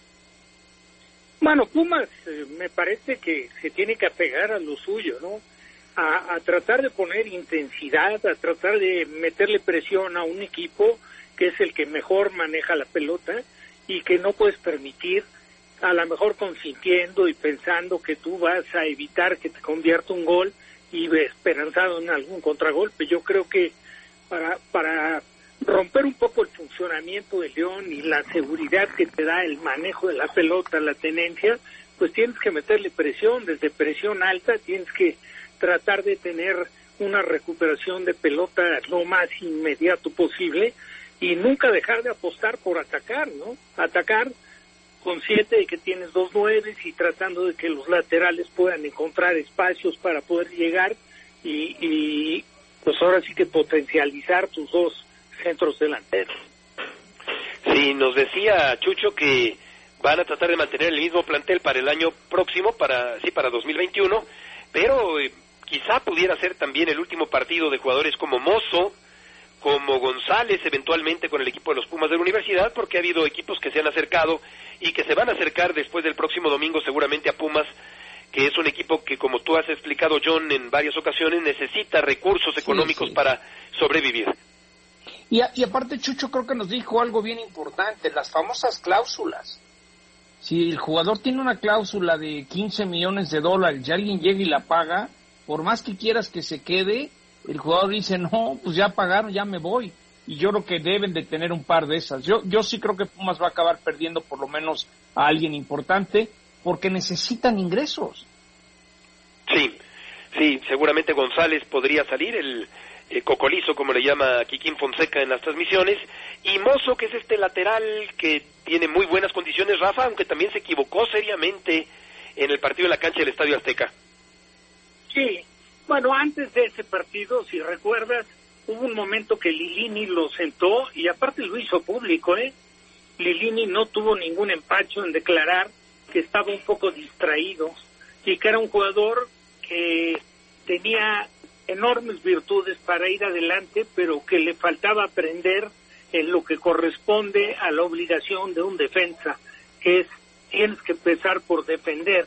Bueno, Pumas eh, me parece que se tiene que apegar a lo suyo, ¿no? A, a tratar de poner intensidad, a tratar de meterle presión a un equipo que es el que mejor maneja la pelota y que no puedes permitir, a lo mejor consintiendo y pensando que tú vas a evitar que te convierta un gol y esperanzado en algún contragolpe. Yo creo que para para romper un poco el funcionamiento de León y la seguridad que te da el manejo de la pelota, la tenencia, pues tienes que meterle presión, desde presión alta, tienes que tratar de tener una recuperación de pelota lo más inmediato posible y nunca dejar de apostar por atacar, ¿no? Atacar consciente de que tienes dos nueves y tratando de que los laterales puedan encontrar espacios para poder llegar y, y pues ahora sí que potencializar tus dos centros delanteros. Sí, nos decía Chucho que van a tratar de mantener el mismo plantel para el año próximo, para sí, para dos mil veintiuno, pero eh, quizá pudiera ser también el último partido de jugadores como Mozo, como González, eventualmente con el equipo de los Pumas de la Universidad, porque ha habido equipos que se han acercado y que se van a acercar después del próximo domingo seguramente a Pumas, que es un equipo que, como tú has explicado, John, en varias ocasiones, necesita recursos económicos sí, sí. para sobrevivir. Y, a, y aparte, Chucho creo que nos dijo algo bien importante, las famosas cláusulas. Si el jugador tiene una cláusula de quince millones de dólares y alguien llega y la paga, por más que quieras que se quede, el jugador dice, no, pues ya pagaron, ya me voy. Y yo creo que deben de tener un par de esas. Yo, yo sí creo que Pumas va a acabar perdiendo por lo menos a alguien importante, porque necesitan ingresos. Sí, sí, seguramente González podría salir, el eh, cocolizo, como le llama Kikín Fonseca en las transmisiones, y Mozo, que es este lateral que tiene muy buenas condiciones, Rafa, aunque también se equivocó seriamente en el partido en la cancha del Estadio Azteca. Sí, bueno, antes de ese partido, si recuerdas, hubo un momento que Lilini lo sentó, y aparte lo hizo público, ¿eh? Lilini no tuvo ningún empacho en declarar que estaba un poco distraído y que era un jugador que tenía enormes virtudes para ir adelante, pero que le faltaba aprender en lo que corresponde a la obligación de un defensa, que es, tienes que empezar por defender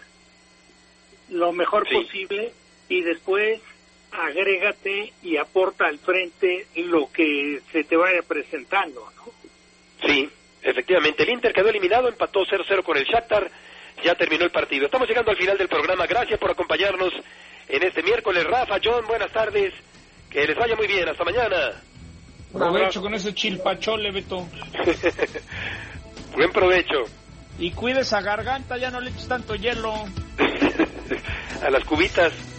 lo mejor sí. posible y después agrégate y aporta al frente lo que se te vaya presentando, ¿no? Sí, efectivamente, el Inter quedó eliminado, empató cero cero con el Shakhtar. Ya terminó el partido. Estamos llegando al final del programa. Gracias por acompañarnos en este miércoles. Rafa, John, buenas tardes. Que les vaya muy bien. Hasta mañana. Provecho con ese chilpachole, Beto. Buen provecho. Y cuide esa garganta, ya no le eches tanto hielo. A las cubitas.